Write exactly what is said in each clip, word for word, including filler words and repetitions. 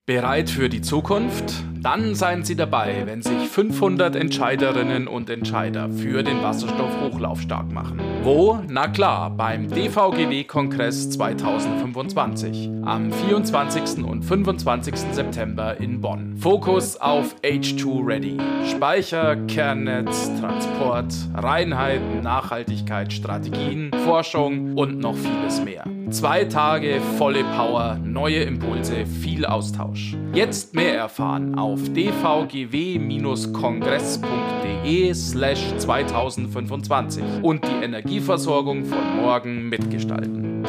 Bereit für die Zukunft? Dann seien Sie dabei, wenn sich fünfhundert Entscheiderinnen und Entscheider für den Wasserstoffhochlauf stark machen. Wo? Na klar, beim D V G W-Kongress zweitausendfünfundzwanzig am vierundzwanzigsten und fünfundzwanzigsten September in Bonn. Fokus auf H zwei Ready. Speicher, Kernnetz, Transport, Reinheit, Nachhaltigkeit, Strategien, Forschung und noch vieles mehr. Zwei Tage volle Power, neue Impulse, viel Austausch. Jetzt mehr erfahren auf dvgw-kongress.de slash zweitausendfünfundzwanzig und die Energieversorgung von morgen mitgestalten.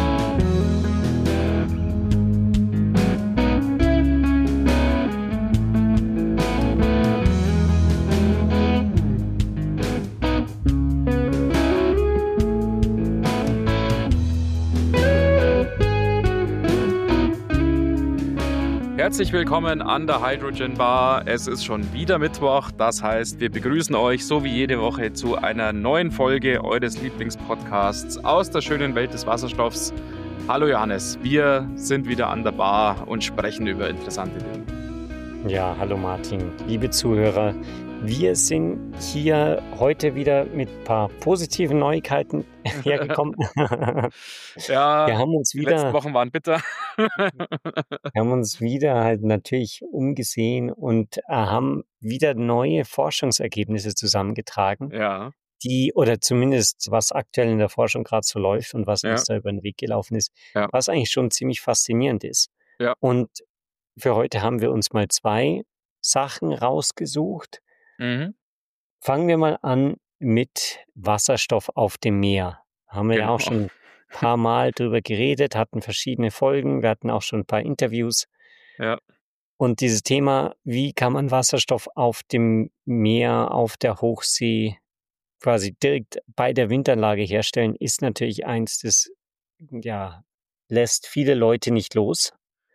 Herzlich willkommen an der Hydrogen Bar. Es ist schon wieder Mittwoch, das heißt, wir begrüßen euch so wie jede Woche zu einer neuen Folge eures Lieblingspodcasts aus der schönen Welt des Wasserstoffs. Hallo Johannes, wir sind wieder an der Bar und sprechen über interessante Dinge. Ja, hallo Martin, liebe Zuhörer. Wir sind hier heute wieder mit ein paar positiven Neuigkeiten hergekommen. Ja, wir haben uns die wieder, letzten Wochen waren bitter. wir haben uns wieder halt natürlich umgesehen und äh, haben wieder neue Forschungsergebnisse zusammengetragen, Ja, die, oder zumindest was aktuell in der Forschung gerade so läuft und was Ja. uns da über den Weg gelaufen ist, Ja. was eigentlich schon ziemlich faszinierend ist. Ja. Und für heute haben wir uns mal zwei Sachen rausgesucht. mhm. Fangen wir mal an mit Wasserstoff auf dem Meer. Haben wir ja auch Genau. schon ein paar Mal drüber geredet, hatten verschiedene Folgen, wir hatten auch schon ein paar Interviews. Ja. Und dieses Thema, wie kann man Wasserstoff auf dem Meer, auf der Hochsee quasi direkt bei der Windanlage herstellen, ist natürlich eins, das ja, lässt viele Leute nicht los,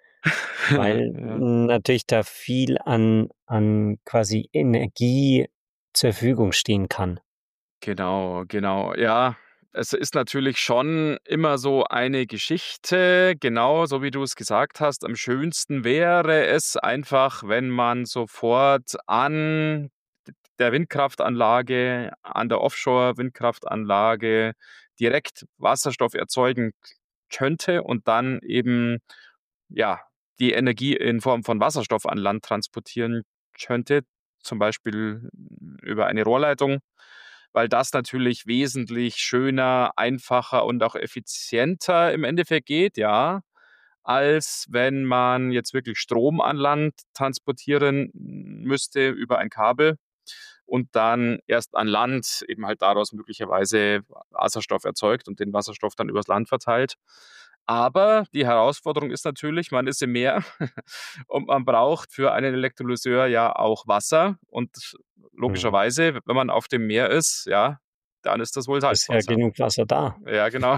weil ja. natürlich da viel an, an quasi Energie zur Verfügung stehen kann. Genau, genau. Ja, es ist natürlich schon immer so eine Geschichte, genau so wie du es gesagt hast. Am schönsten wäre es einfach, wenn man sofort an der Windkraftanlage, an der Offshore-Windkraftanlage direkt Wasserstoff erzeugen könnte und dann eben ja die Energie in Form von Wasserstoff an Land transportieren könnte, zum Beispiel über eine Rohrleitung, weil das natürlich wesentlich schöner, einfacher und auch effizienter im Endeffekt geht, ja, als wenn man jetzt wirklich Strom an Land transportieren müsste über ein Kabel und dann erst an Land eben halt daraus möglicherweise Wasserstoff erzeugt und den Wasserstoff dann übers Land verteilt. Aber die Herausforderung ist natürlich, man ist im Meer und man braucht für einen Elektrolyseur ja auch Wasser. Und logischerweise, wenn man auf dem Meer ist, ja, dann ist das wohl Ist ja Salzwasser. genug Wasser da. Ja, genau.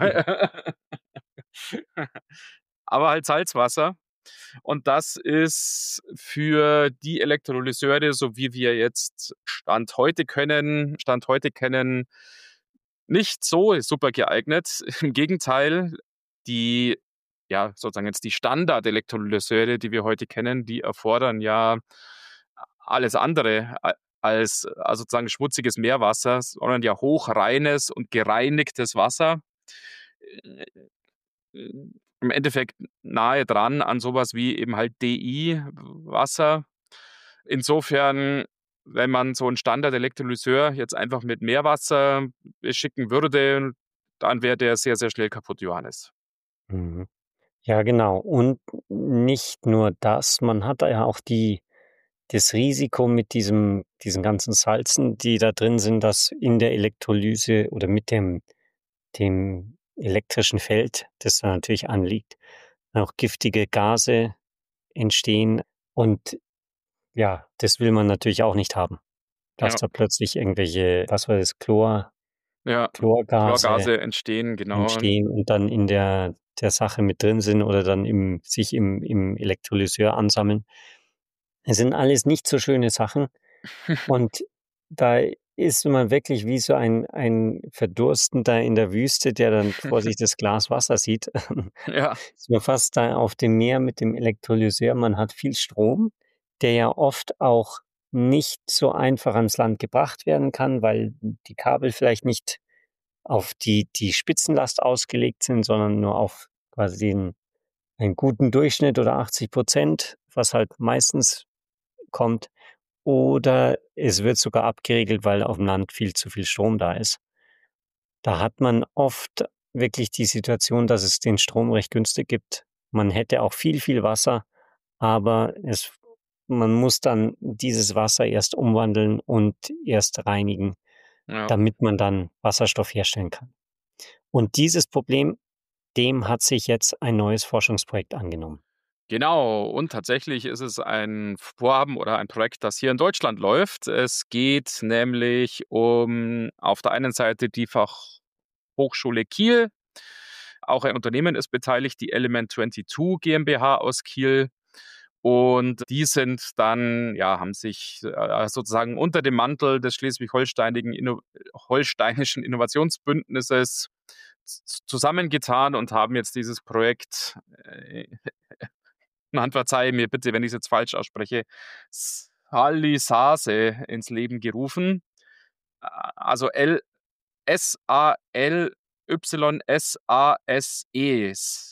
Aber halt Salzwasser. Und das ist für die Elektrolyseure, so wie wir jetzt Stand heute können, Stand heute kennen, nicht so super geeignet. Im Gegenteil, die, ja, sozusagen jetzt die Standard-Elektrolyseure, die wir heute kennen, die erfordern ja alles andere a- als also sozusagen schmutziges Meerwasser, sondern ja hochreines und gereinigtes Wasser. Äh, äh, Im Endeffekt nahe dran an sowas wie eben halt D I-Wasser. Insofern, wenn man so einen Standard-Elektrolyseur jetzt einfach mit Meerwasser beschicken würde, dann wäre der sehr, sehr schnell kaputt, Johannes. Mhm. Ja, genau. Und nicht nur das, man hat da ja auch die, das Risiko mit diesem, diesen ganzen Salzen, die da drin sind, dass in der Elektrolyse oder mit dem, dem elektrischen Feld, das da natürlich anliegt, auch giftige Gase entstehen. Und ja, das will man natürlich auch nicht haben, dass Ja, da plötzlich irgendwelche, was war das, Chlor, ja. Chlorgase Chlorgase entstehen, genau. entstehen und dann in der, der Sache mit drin sind oder dann im, sich im, im Elektrolyseur ansammeln. Es sind alles nicht so schöne Sachen. Und da ist man wirklich wie so ein ein Verdurstender in der Wüste, der dann vor sich das Glas Wasser sieht. Ja. Ist man fast da auf dem Meer mit dem Elektrolyseur. Man hat viel Strom, der ja oft auch nicht so einfach ans Land gebracht werden kann, weil die Kabel vielleicht nicht auf die die Spitzenlast ausgelegt sind, sondern nur auf quasi den einen guten Durchschnitt oder achtzig Prozent, was halt meistens kommt. Oder es wird sogar abgeriegelt, weil aufm Land viel zu viel Strom da ist. Da hat man oft wirklich die Situation, dass es den Strom recht günstig gibt. Man hätte auch viel, viel Wasser, aber es man muss dann dieses Wasser erst umwandeln und erst reinigen, Ja. damit man dann Wasserstoff herstellen kann. Und dieses Problem, dem hat sich jetzt ein neues Forschungsprojekt angenommen. Genau, und tatsächlich ist es ein Vorhaben oder ein Projekt, das hier in Deutschland läuft. Es geht nämlich um auf der einen Seite die Fachhochschule Kiel. Auch ein Unternehmen ist beteiligt, die Element zweiundzwanzig GmbH aus Kiel. Und die sind dann ja, haben sich, äh, sozusagen unter dem Mantel des schleswig-holsteinigen Inno holsteinischen Innovationsbündnisses z zusammengetan und haben jetzt dieses Projekt, äh, man verzeihe mir bitte, wenn ich's jetzt falsch ausspreche, SALYSASE ins Leben gerufen. A also L S A L Y S A S E,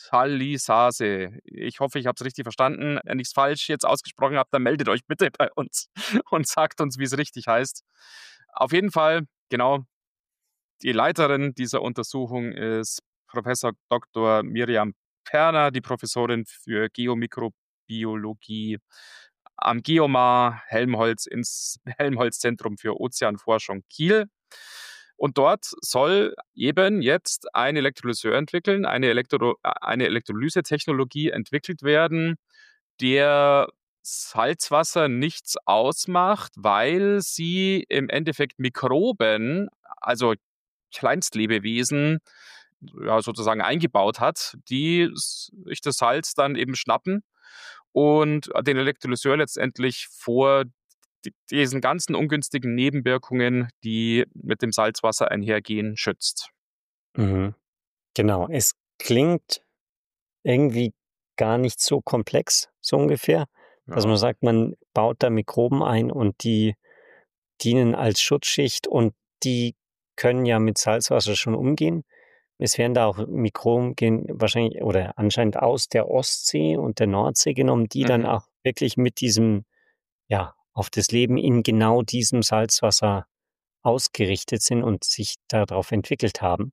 SALYSASE. Ich hoffe, ich habe es richtig verstanden. Wenn ich's falsch jetzt ausgesprochen habe, dann meldet euch bitte bei uns und sagt uns, wie's richtig heißt. Auf jeden Fall, genau, die Leiterin dieser Untersuchung ist Professor Doktor Mirjam Perner, die Professorin für Geomikrobiologie am GEOMAR Helmholtz ins Helmholtz-Zentrum für Ozeanforschung Kiel. Und dort soll eben jetzt ein Elektrolyseur entwickeln, eine Elektro äh, eine Elektrolysetechnologie entwickelt werden, der Salzwasser nichts ausmacht, weil sie im Endeffekt Mikroben, also Kleinstlebewesen, ja, sozusagen eingebaut hat, die sich das Salz dann eben schnappen und den Elektrolyseur letztendlich vor d diesen ganzen ungünstigen Nebenwirkungen, die mit dem Salzwasser einhergehen, schützt. Mhm. Genau, es klingt irgendwie gar nicht so komplex, so ungefähr, dass man Ja. sagt, man baut da Mikroben ein und die dienen als Schutzschicht und die können ja mit Salzwasser schon umgehen. Es werden da auch Mikroben gehen wahrscheinlich oder anscheinend aus der Ostsee und der Nordsee genommen, die dann Mhm. auch wirklich mit diesem ja, auf das Leben in genau diesem Salzwasser ausgerichtet sind und sich da drauf entwickelt haben.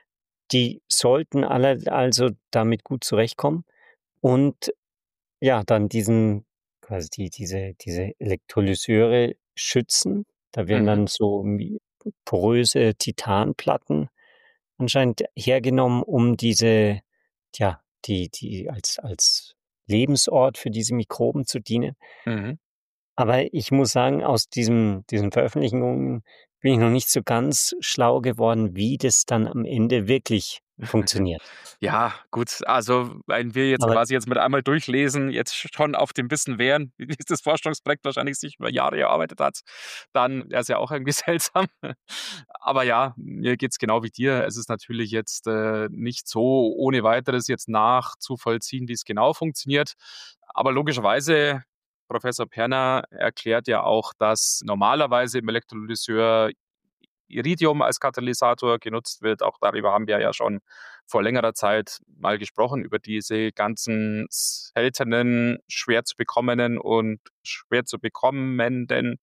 Die sollten alle also damit gut zurechtkommen und ja, dann diesen quasi die diese diese Elektrolyseure schützen. Da werden Mhm. dann so mi poröse Titanplatten anscheinend hergenommen, um diese tja, die die als als Lebensort für diese Mikroben zu dienen. Mhm. Aber ich muss sagen, aus diesem diesen Veröffentlichungen bin ich noch nicht so ganz schlau geworden, wie das dann am Ende wirklich funktioniert. Ja, gut, also, wenn wir jetzt Aber quasi jetzt mit einmal durchlesen, jetzt schon auf dem Wissen wären, wie dieses Forschungsprojekt wahrscheinlich sich über Jahre erarbeitet hat, dann wäre es ja auch irgendwie seltsam. Aber ja, mir geht's genau wie dir. Es ist natürlich jetzt, äh, nicht so ohne Weiteres jetzt nachzuvollziehen, wie's genau funktioniert. Aber logischerweise, Professor Perner erklärt ja auch, dass normalerweise im Elektrolyseur Iridium als Katalysator genutzt wird. Auch darüber haben wir ja schon vor längerer Zeit mal gesprochen, über diese ganzen seltenen, schwer zu bekommenen und schwer zu bekommenden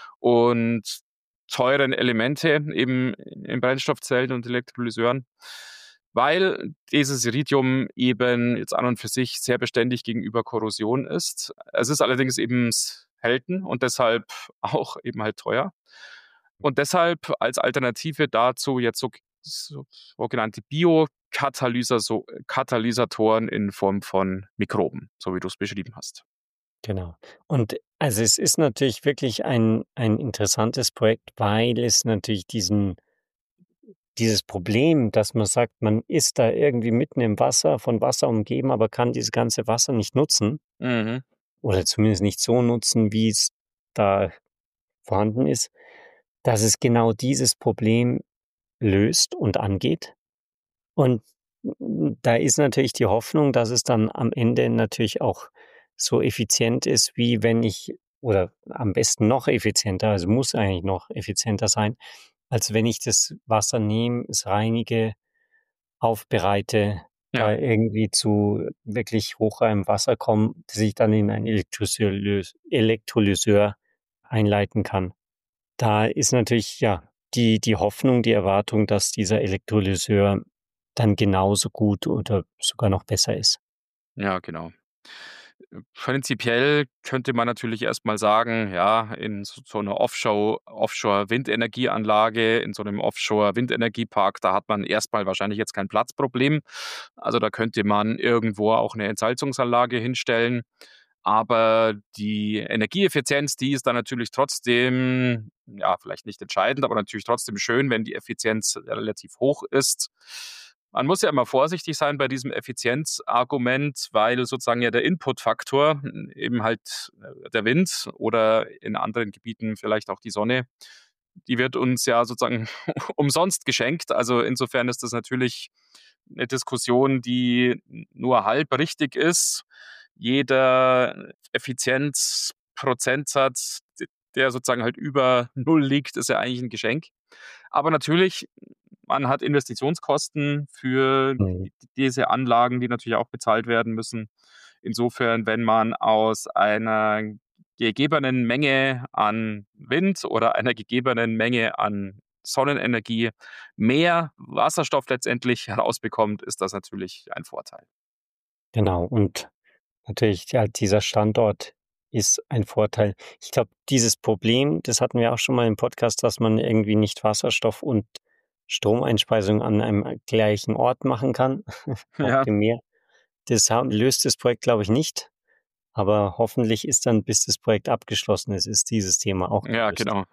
und teuren Elemente eben in Brennstoffzellen und Elektrolyseuren, weil dieses Iridium eben jetzt an und für sich sehr beständig gegenüber Korrosion ist. Es ist allerdings eben selten und deshalb auch eben halt teuer. Und deshalb als Alternative dazu jetzt so so sogenannte Biokatalysa so Katalysatoren in Form von Mikroben, so wie du's beschrieben hast. Genau. Und also, es ist natürlich wirklich ein ein interessantes Projekt, weil es natürlich diesen dieses Problem, dass man sagt, man ist da irgendwie mitten im Wasser, von Wasser umgeben, aber kann dieses ganze Wasser nicht nutzen Mhm. oder zumindest nicht so nutzen, wie's da vorhanden ist. dass es genau dieses Problem löst und angeht. Und da ist natürlich die Hoffnung, dass es dann am Ende natürlich auch so effizient ist, wie wenn ich oder am besten noch effizienter, also muss eigentlich noch effizienter sein, als wenn ich das Wasser nehme, es reinige, aufbereite, da Ja. irgendwie zu wirklich hochreinem Wasser komme, das ich dann in ein Elektrosylös Elektrolyseur einleiten kann. Da ist natürlich, ja, die die Hoffnung, die Erwartung, dass dieser Elektrolyseur dann genauso gut oder sogar noch besser ist. Ja, genau. Äh, prinzipiell könnte man natürlich erst mal sagen, ja, in s so 'ner Offshow Offshore-Windenergieanlage, in so 'nem Offshore-Windenergiepark, da hat man erst mal wahrscheinlich jetzt kein Platzproblem. Also, da könnte man irgendwo auch 'ne Entsalzungsanlage hinstellen. Aber die Energieeffizienz, die ist dann natürlich trotzdem, ja, vielleicht nicht entscheidend, aber natürlich trotzdem schön, wenn die Effizienz relativ hoch ist. Man muss ja immer vorsichtig sein bei diesem Effizienzargument, weil sozusagen ja der Inputfaktor, eben halt, äh, der Wind oder in anderen Gebieten vielleicht auch die Sonne, die wird uns ja sozusagen umsonst geschenkt. Also, insofern ist das natürlich 'ne Diskussion, die n nur halb richtig ist. Jeder Effizienzprozentsatz, d der sozusagen halt über null liegt, ist ja eigentlich 'n Geschenk. Aber natürlich, man hat Investitionskosten für Mhm. d diese Anlagen, die natürlich auch bezahlt werden müssen. Insofern, wenn man aus einer gegebenen Menge an Wind oder einer gegebenen Menge an Sonnenenergie mehr Wasserstoff letztendlich herausbekommt, ist das natürlich ein Vorteil. Genau und natürlich, ja, dieser Standort ist ein Vorteil. Ich glaube, dieses Problem, das hatten wir auch schon mal im Podcast, dass man irgendwie nicht Wasserstoff und Stromeinspeisung an einem gleichen Ort machen kann auf Ja. dem Meer. Das ha löst das Projekt, glaube ich, nicht, aber hoffentlich ist dann, bis das Projekt abgeschlossen ist, ist dieses Thema auch Ja, gelöst. genau.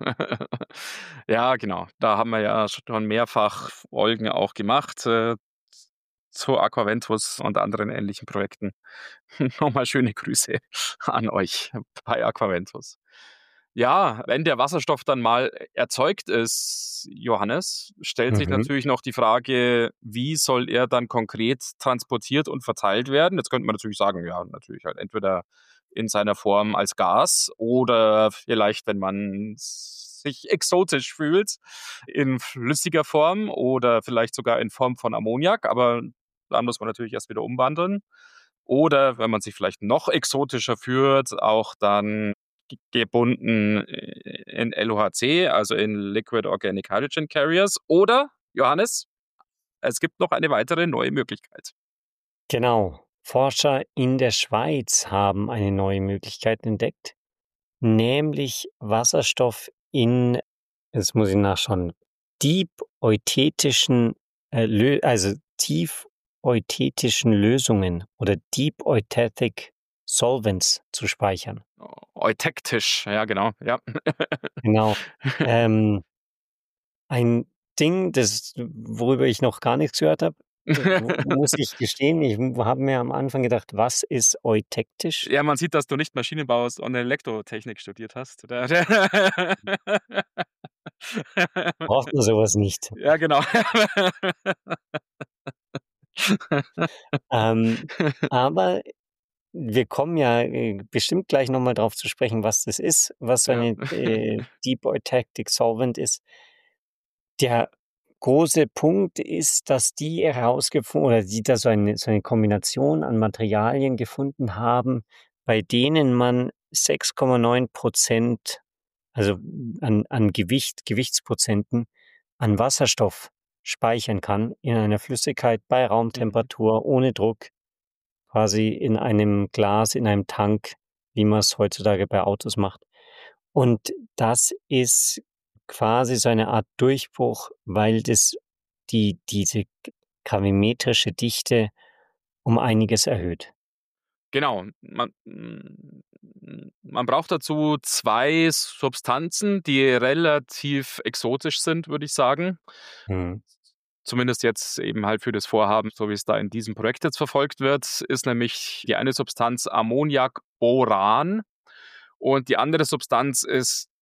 Ja, genau. Da haben wir ja schon mehrfach Folgen auch gemacht, äh, z zu Aquaventus und anderen ähnlichen Projekten. Noch mal schöne Grüße an euch bei Aquaventus. Ja, wenn der Wasserstoff dann mal erzeugt ist, Johannes, stellt sich Mhm. natürlich noch die Frage, wie soll er dann konkret transportiert und verteilt werden? Jetzt könnte man natürlich sagen, ja, natürlich halt entweder in seiner Form als Gas oder vielleicht, wenn man sich exotisch fühlt, in flüssiger Form oder vielleicht sogar in Form von Ammoniak, aber da muss man natürlich erst wieder umwandeln. Oder wenn man sich vielleicht noch exotischer fühlt, auch dann g gebunden in LOHC, also in Liquid Organic Hydrogen Carriers. Oder, Johannes, es gibt noch eine weitere neue Möglichkeit. Genau. Forscher in der Schweiz haben eine neue Möglichkeit entdeckt, nämlich Wasserstoff in jetzt muss ich nachschauen, diepeutetischen, äh, Lö also tiefeuthetischen Lösungen oder Deep Eutathic Solvents zu speichern. Eutektisch, ja genau, ja. Genau. Ähm ein Ding, das worüber ich noch gar nichts gehört habe, äh, mu muss ich gestehen. Ich w habe mir am Anfang gedacht: „Was ist eutektisch?“ Ja, man sieht, dass du nicht Maschinenbau, sondern Elektrotechnik studiert hast. Braucht man so was nicht. Ja, genau. Ähm, aber wir kommen ja, äh, bestimmt gleich noch mal drauf zu sprechen, was das ist, was so Ja. eine, äh, Deep Eutectic Solvent ist. Der große Punkt ist, dass die herausgefunden oder die da so eine so eine Kombination an Materialien gefunden haben, bei denen man sechs Komma neun Prozent, also an an Gewicht Gewichtsprozenten an Wasserstoff speichern kann in einer Flüssigkeit bei Mhm. Raumtemperatur ohne Druck, quasi in einem Glas, in einem Tank, wie man's heutzutage bei Autos macht. Und das ist quasi so eine Art Durchbruch, weil das die diese g gravimetrische Dichte um einiges erhöht. Genau, man hm, man braucht dazu zwei Substanzen, die relativ exotisch sind, würde ich sagen. Mhm. Zumindest jetzt eben halt für das Vorhaben, so wie es da in diesem Projekt jetzt verfolgt wird, ist nämlich die eine Substanz Ammoniakboran und die andere Substanz ist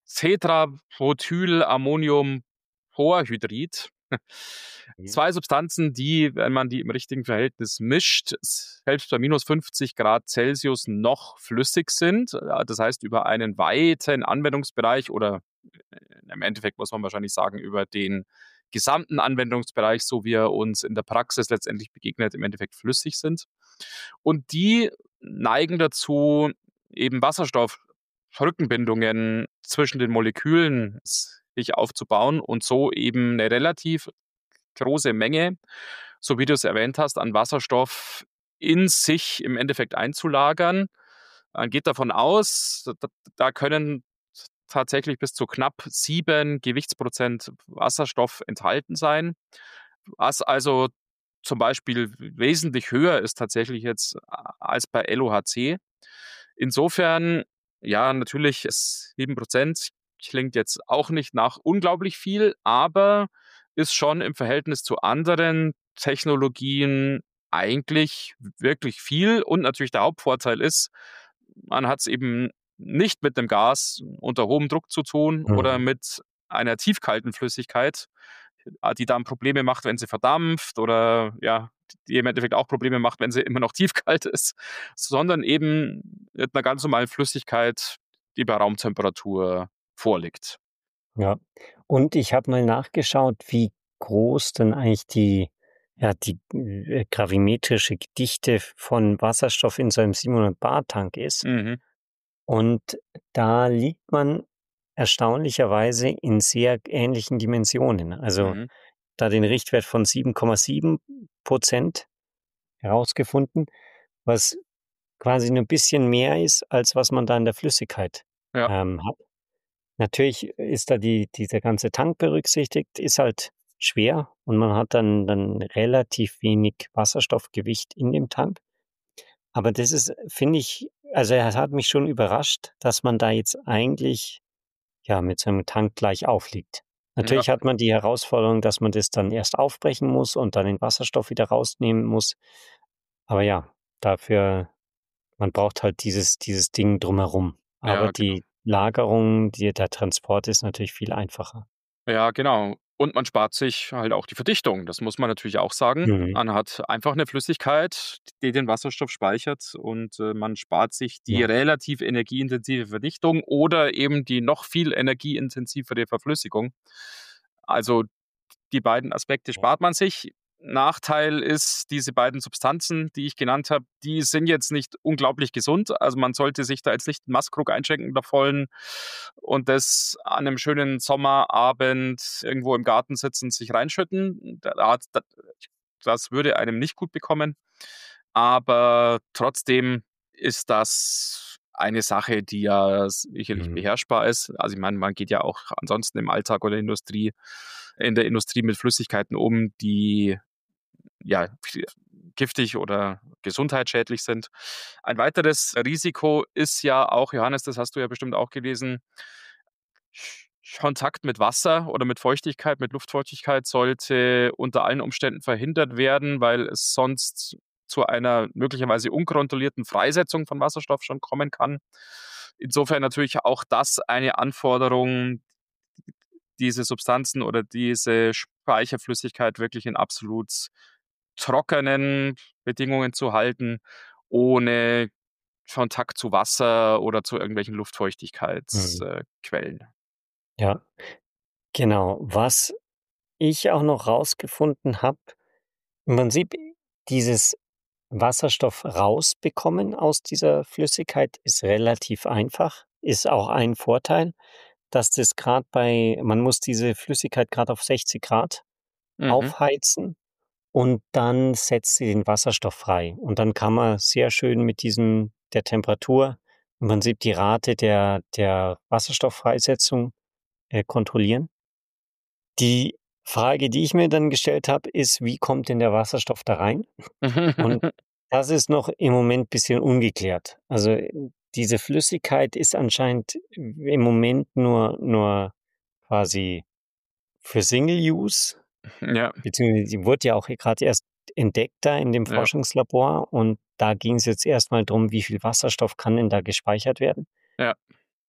Tetrabuthylammoniumporhydrid. Mhm. Zwei Substanzen, die, wenn man die im richtigen Verhältnis mischt, selbst bei minus fünfzig Grad Celsius noch flüssig sind. Äh, das heißt, über einen weiten Anwendungsbereich oder äh, im Endeffekt muss man wahrscheinlich sagen, über den gesamten Anwendungsbereich, so wie er uns in der Praxis letztendlich begegnet, im Endeffekt flüssig sind. Und die neigen dazu, eben Wasserstoffrückenbindungen zwischen den Molekülen sich aufzubauen und so eben eine relativ große Menge, so wie du es erwähnt hast, an Wasserstoff in sich im Endeffekt einzulagern. Man geht davon aus, da, da können tatsächlich bis zu knapp sieben Gewichtsprozent Wasserstoff enthalten sein, was also zum Beispiel wesentlich höher ist tatsächlich jetzt als bei L O H C. Insofern, ja, natürlich ist sieben Prozent klingt jetzt auch nicht nach unglaublich viel, aber ist schon im Verhältnis zu anderen Technologien eigentlich wirklich viel. Und natürlich der Hauptvorteil ist, man hat es eben nicht mit dem Gas unter hohem Druck zu tun oder Mhm. mit einer tiefkalten Flüssigkeit, äh, die dann Probleme macht, wenn sie verdampft oder ja, die im Endeffekt auch Probleme macht, wenn sie immer noch tiefkalt ist, sondern eben mit einer ganz normalen Flüssigkeit, die bei Raumtemperatur vorliegt. Ja. Und ich habe mal nachgeschaut, wie groß denn eigentlich die ja, die, äh, gravimetrische Dichte von Wasserstoff in so einem siebenhundert Bar Tank ist. Mhm, Und da liegt man erstaunlicherweise in sehr ähnlichen Dimensionen. Also, mhm, da den Richtwert von sieben Komma sieben herausgefunden, was quasi 'n bisschen mehr ist, als was man da in der Flüssigkeit, ja, ähm, hat. Natürlich ist da die dieser ganze Tank berücksichtigt, ist halt schwer und man hat dann dann relativ wenig Wasserstoffgewicht in dem Tank. Aber das ist, finde ich, also, es hat mich schon überrascht, dass man da jetzt eigentlich, ja, mit so 'nem Tank gleich aufliegt. ja, Natürlich hat man die Herausforderung, dass man das dann erst aufbrechen muss und dann den Wasserstoff wieder rausnehmen muss. Aber ja, dafür man braucht halt dieses dieses Ding drumherum. Aber ja, genau. die Lagerung, die der Transport ist natürlich viel einfacher. Ja, genau. Und man spart sich halt auch die Verdichtung. Das muss man natürlich auch sagen. Mhm. Man hat einfach eine Flüssigkeit, die den Wasserstoff speichert und, äh, man spart sich die Ja. relativ energieintensive Verdichtung oder eben die noch viel energieintensivere Verflüssigung. Also, die beiden Aspekte Ja. spart man sich. Nachteil ist, diese beiden Substanzen, die ich genannt habe, die sind jetzt nicht unglaublich gesund. Also, man sollte sich da jetzt nicht 'n Maßkrug einschenken da vollen und das an 'nem schönen Sommerabend irgendwo im Garten sitzend sich reinschütten. Da hat da das würde einem nicht gut bekommen. Aber trotzdem ist das eine Sache, die ja sicherlich Mhm. beherrschbar ist. Also, ich meine, man geht ja auch ansonsten im Alltag oder Industrie in der Industrie mit Flüssigkeiten um, die ja giftig oder gesundheitsschädlich sind. Ein weiteres Risiko ist ja auch, Johannes, das hast du ja bestimmt auch gelesen, Kontakt mit Wasser oder mit Feuchtigkeit, mit Luftfeuchtigkeit sollte unter allen Umständen verhindert werden, weil es sonst zu einer möglicherweise unkontrollierten Freisetzung von Wasserstoff schon kommen kann. Insofern natürlich auch das eine Anforderung, diese Substanzen oder diese Speicherflüssigkeit wirklich in absolut trockenen Bedingungen zu halten, ohne Kontakt zu Wasser oder zu irgendwelchen Mhm. Luftfeuchtigkeitsquellen. Ja, genau. Was ich auch noch rausgefunden habe, im Prinzip dieses Wasserstoff rausbekommen aus dieser Flüssigkeit ist relativ einfach, ist auch ein Vorteil, dass das grad bei man muss diese Flüssigkeit grad auf sechzig Grad Mhm, aufheizen und dann setzt sie den Wasserstoff frei. Und dann kann man sehr schön mit diesem der Temperatur im Prinzip die Rate der der Wasserstofffreisetzung, äh, kontrollieren. Die Frage, die ich mir dann gestellt habe, ist: Wie kommt denn der Wasserstoff da rein? Und mhm. das ist noch im Moment bisschen ungeklärt. Also, äh, diese Flüssigkeit ist anscheinend im Moment nur nur quasi für Single Use, Ja, beziehungsweise die wurde ja auch grad erst entdeckt da in dem ja, Forschungslabor und da ging's jetzt erst mal drum, wie viel Wasserstoff kann denn da gespeichert werden? ja.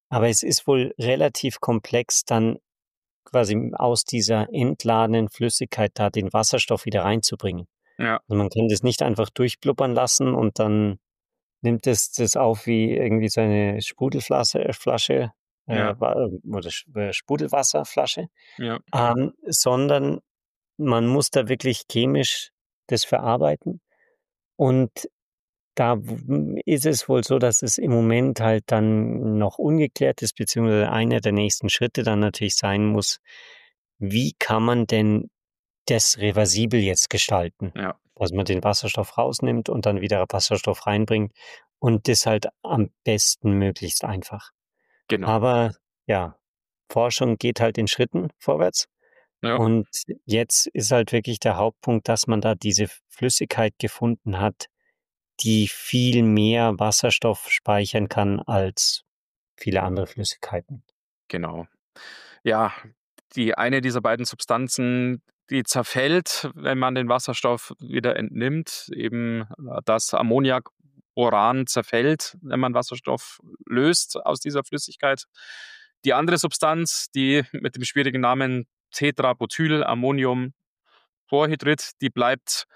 Aber es ist wohl relativ komplex, dann quasi aus dieser entladenen Flüssigkeit da den Wasserstoff wieder reinzubringen. Ja. Also, man kann das nicht einfach durchblubbern lassen und dann nimmt es das auf wie irgendwie so eine Sprudelflasse äh, Flasche, äh, Ja. wa oder Sch äh, Sprudelwasserflasche, Ja. ähm, sondern man muss da wirklich chemisch das verarbeiten. Und da w ist es wohl so, dass es im Moment halt dann noch ungeklärt ist, beziehungsweise einer der nächsten Schritte dann natürlich sein muss: Wie kann man denn das reversibel jetzt gestalten? Ja. Dass man den Wasserstoff rausnimmt und dann wieder Wasserstoff reinbringt und das halt am besten möglichst einfach. Genau. Aber ja, Forschung geht halt in Schritten vorwärts. Ja. Und jetzt ist halt wirklich der Hauptpunkt, dass man da diese Flüssigkeit gefunden hat, die viel mehr Wasserstoff speichern kann als viele andere Flüssigkeiten. Genau. Ja, die eine dieser beiden Substanzen, die zerfällt, wenn man den Wasserstoff wieder entnimmt, eben äh, das Ammoniakuran zerfällt, wenn man Wasserstoff löst aus dieser Flüssigkeit. Die andere Substanz, die mit dem schwierigen Namen Tetrabutylammoniumchlorid, die bleibt,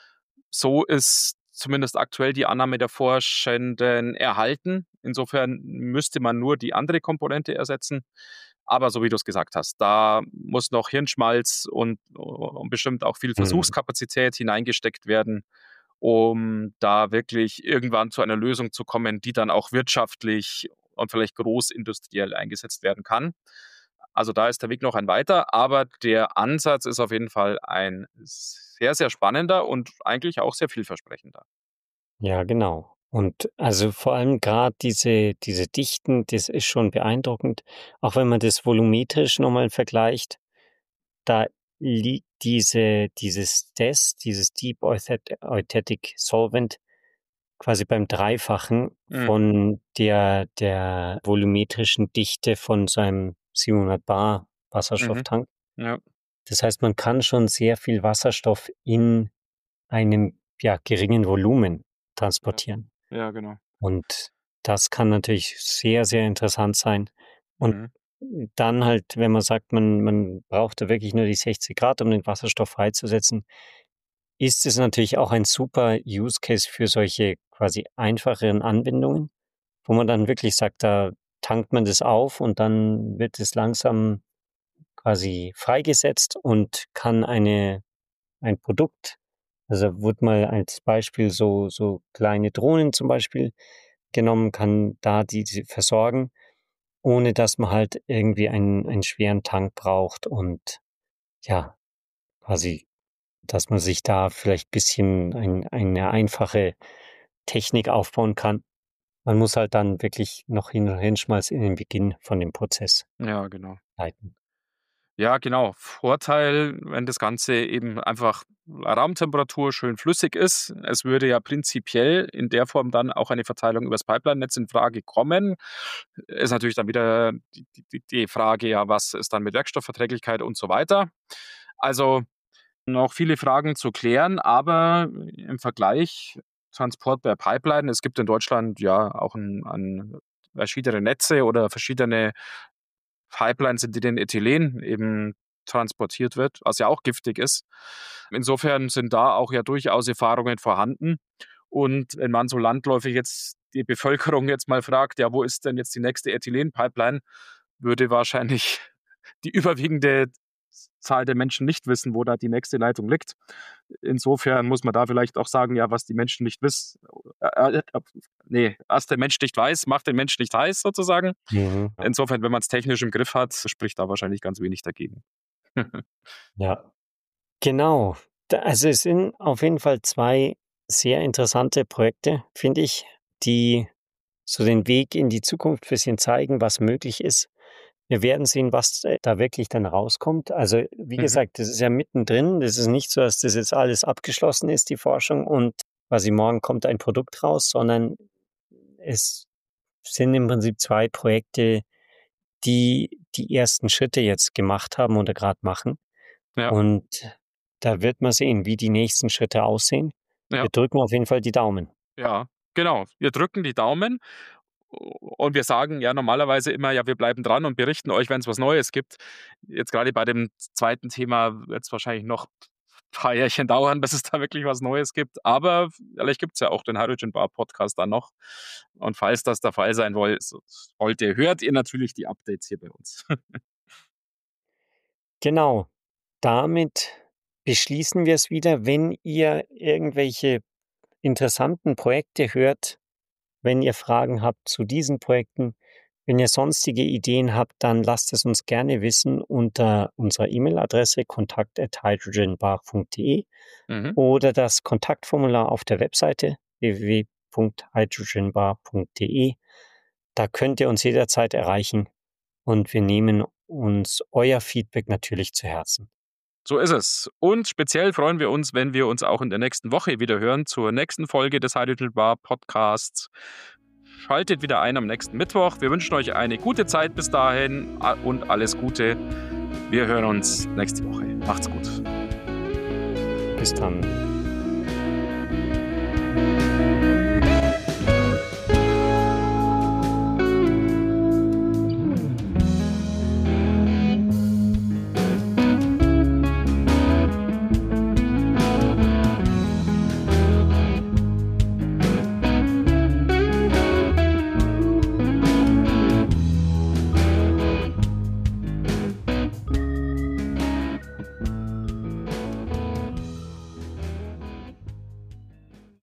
so ist zumindest aktuell die Annahme der Forschenden, erhalten. Insofern müsste man nur die andere Komponente ersetzen. Aber so wie du es gesagt hast, da muss noch Hirnschmalz und und bestimmt auch viel Mhm. Versuchskapazität hineingesteckt werden, um da wirklich irgendwann zu einer Lösung zu kommen, die dann auch wirtschaftlich und vielleicht großindustriell eingesetzt werden kann. Also, da ist der Weg noch ein weiter, aber der Ansatz ist auf jeden Fall ein sehr, sehr spannender und eigentlich auch sehr vielversprechender. Ja, genau. Und also vor allem grad diese diese Dichten, das ist schon beeindruckend. Auch wenn man das volumetrisch noch mal vergleicht, da liegt diese dieses DES, dieses Deep Euthet Euthetic Solvent quasi beim Dreifachen Mhm. von der der volumetrischen Dichte von so einem siebenhundert Bar Mhm. Wasserstofftank. Ja. Das heißt, man kann schon sehr viel Wasserstoff in einem, ja, geringen Volumen Ja. transportieren. Ja, genau. Und das kann natürlich sehr, sehr interessant sein. Und Mhm. dann halt, wenn man sagt, man man braucht da wirklich nur die sechzig Grad, um den Wasserstoff freizusetzen, ist es natürlich auch ein super Use Case für solche quasi einfacheren Anwendungen, wo man dann wirklich sagt, da tankt man das auf und dann wird es langsam quasi freigesetzt und kann eine ein Produkt, also wurde mal als Beispiel so so kleine Drohnen zum Beispiel genommen, kann da diese versorgen, ohne dass man halt irgendwie einen einen schweren Tank braucht und ja, quasi, dass man sich da vielleicht bisschen ein eine einfache Technik aufbauen kann. Man muss halt dann wirklich noch Hin Hirnschmalz in den Beginn von dem Prozess Ja, genau. leiten. Ja, genau. Vorteil, wenn das Ganze eben einfach Raumtemperatur schön flüssig ist. Es würde ja prinzipiell in der Form dann auch eine Verteilung übers Pipeline-Netz in Frage kommen. Ist natürlich dann wieder die die die Frage, ja, was ist dann mit Werkstoffverträglichkeit und so weiter. Also, noch viele Fragen zu klären, aber im Vergleich Transport per Pipeline, es gibt in Deutschland ja auch 'n an verschiedene Netze oder verschiedene Pipelines, in denen Ethylen eben transportiert wird, was ja auch giftig ist. Insofern sind da auch ja durchaus Erfahrungen vorhanden. Und wenn man so landläufig jetzt die Bevölkerung jetzt mal fragt: „Ja, wo ist denn jetzt die nächste Ethylen-Pipeline?", würde wahrscheinlich die überwiegende Zahl der Menschen nicht wissen, wo da die nächste Leitung liegt. Insofern muss man da vielleicht auch sagen, ja, was die Menschen nicht wiss äh, äh, ne, was der Mensch nicht weiß, macht den Mensch nicht heiß sozusagen. Mhm, ja. Insofern, wenn man's technisch im Griff hat, spricht da wahrscheinlich ganz wenig dagegen. Ja. Genau. Da also, es sind auf jeden Fall zwei sehr interessante Projekte, finde ich, die so den Weg in die Zukunft bisschen zeigen, was möglich ist. Wir werden sehen, was, äh, da wirklich dann rauskommt. Also, wie Mhm. gesagt, das ist ja mittendrin. Das ist nicht so, dass das jetzt alles abgeschlossen ist, die Forschung, und quasi morgen kommt ein Produkt raus, sondern es sind im Prinzip zwei Projekte, die die ersten Schritte jetzt gemacht haben oder grad machen. Ja. Und da wird man sehen, wie die nächsten Schritte aussehen. Ja. Wir drücken auf jeden Fall die Daumen. Ja, genau. Wir drücken die Daumen Und wir sagen ja normalerweise immer, ja, wir bleiben dran und berichten euch, wenn es was Neues gibt. Jetzt gerade bei dem zweiten Thema wird es wahrscheinlich noch ein paar Jährchen dauern, bis es da wirklich was Neues gibt. Aber vielleicht gibt es ja auch den Hydrogen Bar Podcast dann noch. Und falls das der Fall sein woll- sollte, hört ihr natürlich die Updates hier bei uns. Genau. Damit beschließen wir es wieder. Wenn ihr irgendwelche interessanten Projekte hört, wenn ihr Fragen habt zu diesen Projekten, wenn ihr sonstige Ideen habt, dann lasst es uns gerne wissen unter unserer E-Mail-Adresse kontakt at hydrogenbar punkt de Mhm. oder das Kontaktformular auf der Webseite w w w punkt hydrogenbar punkt de. Da könnt ihr uns jederzeit erreichen und wir nehmen uns euer Feedback natürlich zu Herzen. So ist es. Und speziell freuen wir uns, wenn wir uns auch in der nächsten Woche wieder hören zur nächsten Folge des Hydrogen Bar Podcasts. Schaltet wieder ein am nächsten Mittwoch. Wir wünschen euch eine gute Zeit bis dahin und alles Gute. Wir hören uns nächste Woche. Macht's gut. Bis dann.